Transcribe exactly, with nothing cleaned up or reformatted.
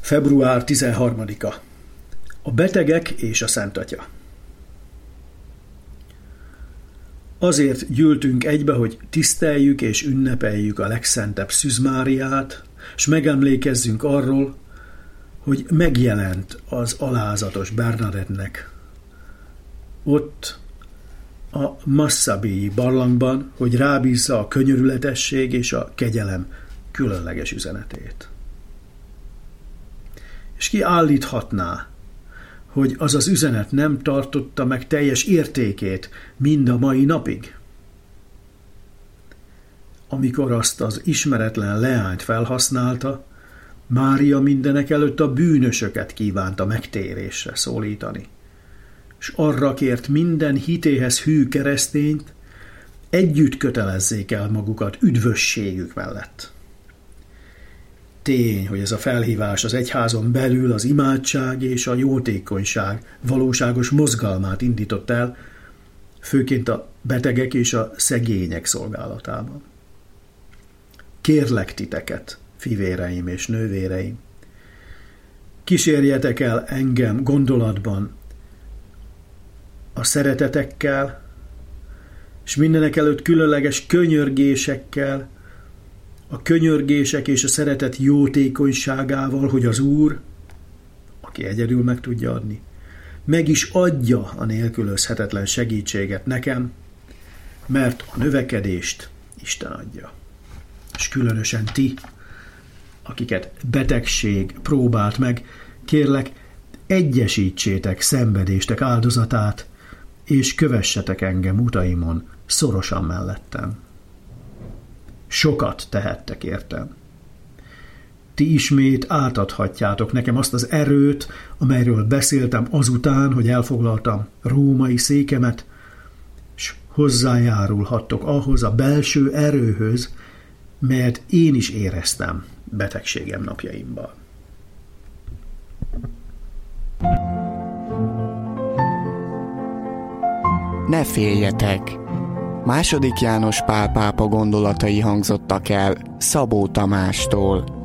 február tizenharmadika. A betegek és a Szentatya. Azért gyűltünk egybe, hogy tiszteljük és ünnepeljük a legszentebb Szűz Máriát, s megemlékezzünk arról, hogy megjelent az alázatos Bernadettnek ott a Massabíi barlangban, hogy rábízza a könyörületesség és a kegyelem különleges üzenetét. És ki állíthatná, hogy az az üzenet nem tartotta meg teljes értékét mind a mai napig? Amikor azt az ismeretlen leányt felhasználta, Mária mindenek előtt a bűnösöket kívánta megtérésre szólítani, és arra kért minden hitéhez hű keresztényt, együtt kötelezzék el magukat üdvösségük mellett. Tény, hogy ez a felhívás az egyházon belül az imádság és a jótékonyság valóságos mozgalmát indított el, főként a betegek és a szegények szolgálatában. Kérlek titeket, fivéreim és nővéreim, kísérjetek el engem gondolatban a szeretetekkel, és mindenek előtt különleges könyörgésekkel, a könyörgések és a szeretet jótékonyságával, hogy az Úr, aki egyedül meg tudja adni, meg is adja a nélkülözhetetlen segítséget nekem, mert a növekedést Isten adja. És különösen ti, akiket betegség próbált meg, kérlek, egyesítsétek szenvedéstek áldozatát, és kövessetek engem utaimon szorosan mellettem. Sokat tehettek értem. Ti ismét átadhatjátok nekem azt az erőt, amelyről beszéltem azután, hogy elfoglaltam római székemet, és hozzájárulhattok ahhoz a belső erőhöz, melyet én is éreztem betegségem napjaimban. Ne féljetek! Második János Pál pápa gondolatai hangzottak el Szabó Tamástól.